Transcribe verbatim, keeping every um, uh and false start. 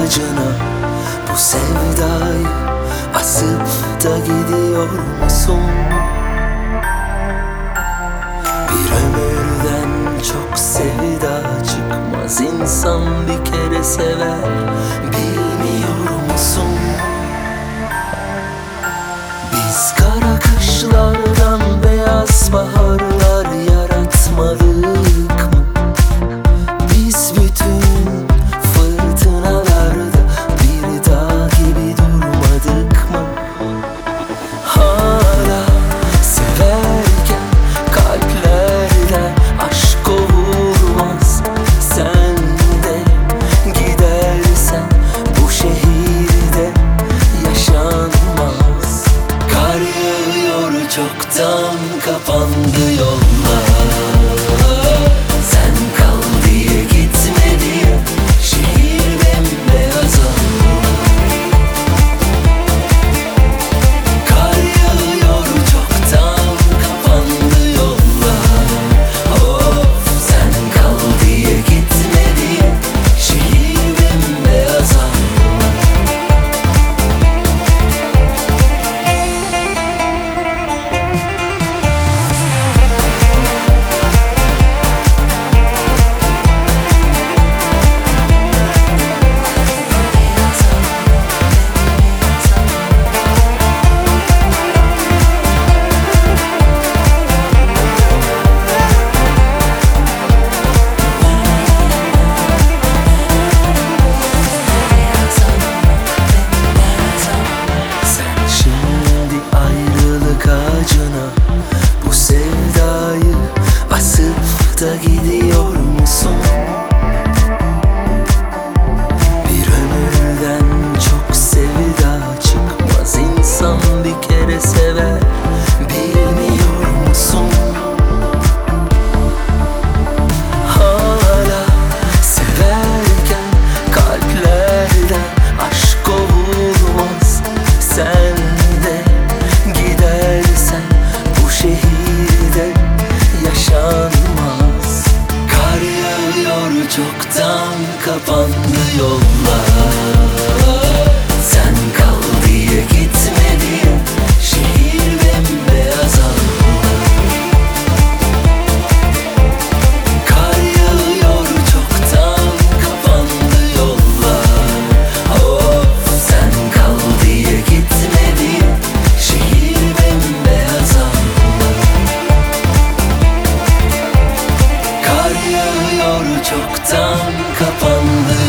ağacına bu sevdayı asıp da gidiyor musun? Bir ömürden çok sevda çıkmaz, insan bir kere sever, bilmiyor musun? Biz kara kışlardan beyaz baharlar yaratmadık mı? Biz bütün fırtınalarda bir dağ gibi durmadık mı? Hala severken kalplerden aşk kovulmaz. Sen de gidersen bu şehirde yaşanmaz. Kar yağıyor, çoktan kapandı yollar. Sen kal diye gitme diye şehir bembeyaz oldu. Kar yağıyor, çoktan kapandı yollar. Of, sen kal diye gitme diye şehir bembeyaz oldu. Şimdi ayrılık ağacına bu sevdayı asıp da gidiyor musun? Bir ömürden çok sevda çıkmaz, insan bir kere sever, bilmiyor musun? Hala severken kalplerden aşk kovulmaz. Sen de gidersen bu şehirde yaşanmaz. Kar yağıyor, çoktan kapandı yollar. Sen kal diye gitme diye şehir bembeyaz oldu. Kar yağıyor, çoktan kapandı yollar. Of, sen kal diye gitme diye şehir bembeyaz oldu. Kar yağıyor, çoktan kapandı